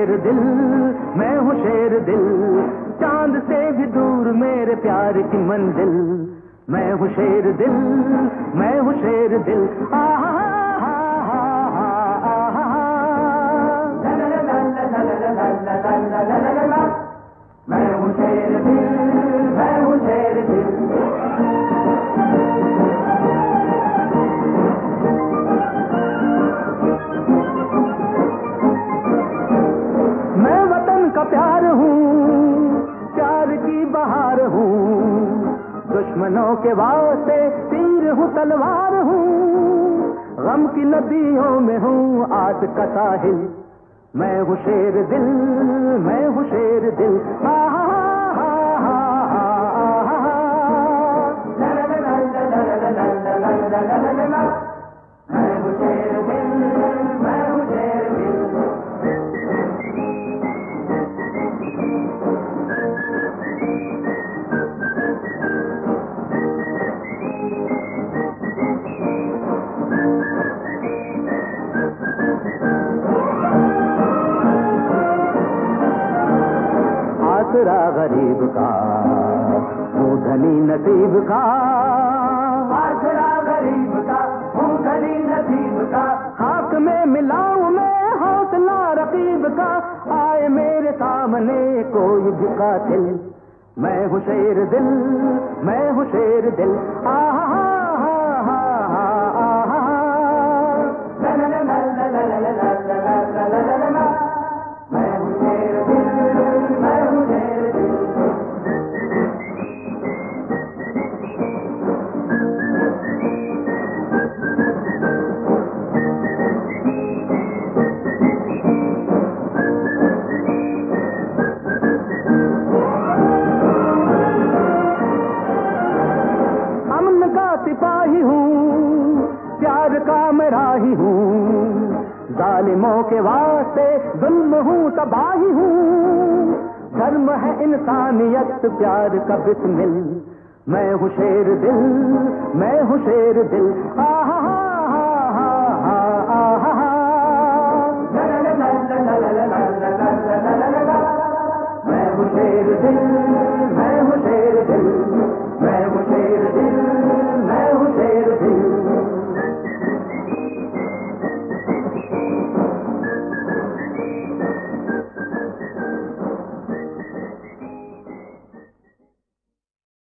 शेर दिल, मैं हूँ शेर दिल, चांद से भी दूर मेरे प्यार की मंजिल। मैं हूँ शेर दिल, मैं हूँ शेर दिल, मैं हूँ शेर दिल, मैं हूँ शेर दिल। मैं वतन का प्यार हूँ, प्यार की बहार हूँ, दुश्मनों के वास्ते तीर हूँ तलवार हूँ, गम की नदियों में हूँ आस का साहिल। मैं हूँ शेर दिल, मैं हूँ शेर दिल, मैं हूँ शेर दिल, मैं हूँ शेर दिल। आसरा गरीब का, हूँ धनी नसीब का, आसरा गरीब का, हूँ धनी नसीब का, खाक में मिलाऊं मैं हौसला रकीब का, आए मेरे सामने कोई भी कातिल। मैं हूँ शेर दिल, मैं हूँ शेर दिल, मैं हूँ शेर दिल, मैं हूँ शेर दिल। अमन का सिपाही हूँ, प्यार का मैं राही हूँ, जालिमों के वास्ते जुल्म हूँ तबाही हूँ, धर्म है इंसानियत प्यार का बिस्मिल। मैं हूँ शेर दिल, मैं हूँ शेर दिल, मैं हूँ शेर दिल।